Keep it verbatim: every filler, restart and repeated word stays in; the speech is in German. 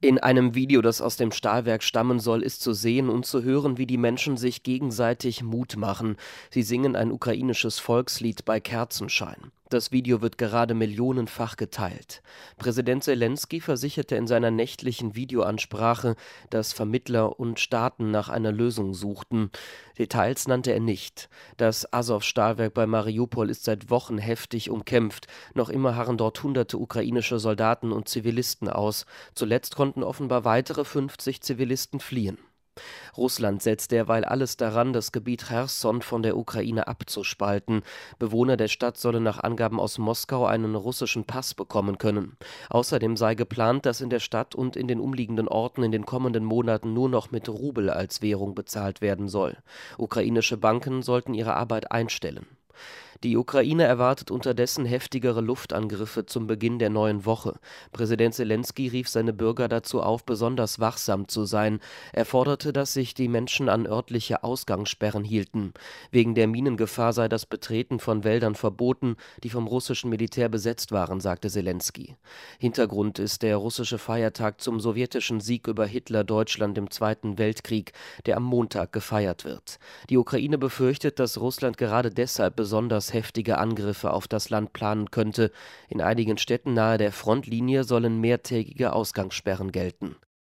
In einem Video, das aus dem Stahlwerk stammen soll, ist zu sehen und zu hören, wie die Menschen sich gegenseitig Mut machen. Sie singen ein ukrainisches Volkslied bei Kerzenschein. Das Video wird gerade millionenfach geteilt. Präsident Selenskyj versicherte in seiner nächtlichen Videoansprache, dass Vermittler und Staaten nach einer Lösung suchten. Details nannte er nicht. Das Asow-Stahlwerk bei Mariupol ist seit Wochen heftig umkämpft. Noch immer harren dort hunderte ukrainische Soldaten und Zivilisten aus. Zuletzt konnten offenbar weitere fünfzig Zivilisten fliehen. Russland setzt derweil alles daran, das Gebiet Cherson von der Ukraine abzuspalten. Bewohner der Stadt sollen nach Angaben aus Moskau einen russischen Pass bekommen können. Außerdem sei geplant, dass in der Stadt und in den umliegenden Orten in den kommenden Monaten nur noch mit Rubel als Währung bezahlt werden soll. Ukrainische Banken sollten ihre Arbeit einstellen. Die Ukraine erwartet unterdessen heftigere Luftangriffe zum Beginn der neuen Woche. Präsident Selenskyj rief seine Bürger dazu auf, besonders wachsam zu sein. Er forderte, dass sich die Menschen an örtliche Ausgangssperren hielten. Wegen der Minengefahr sei das Betreten von Wäldern verboten, die vom russischen Militär besetzt waren, sagte Selenskyj. Hintergrund ist der russische Feiertag zum sowjetischen Sieg über Hitler-Deutschland im Zweiten Weltkrieg, der am Montag gefeiert wird. Die Ukraine befürchtet, dass Russland gerade deshalb besonders heftige Angriffe auf das Land planen könnte. In einigen Städten nahe der Frontlinie sollen mehrtägige Ausgangssperren gelten.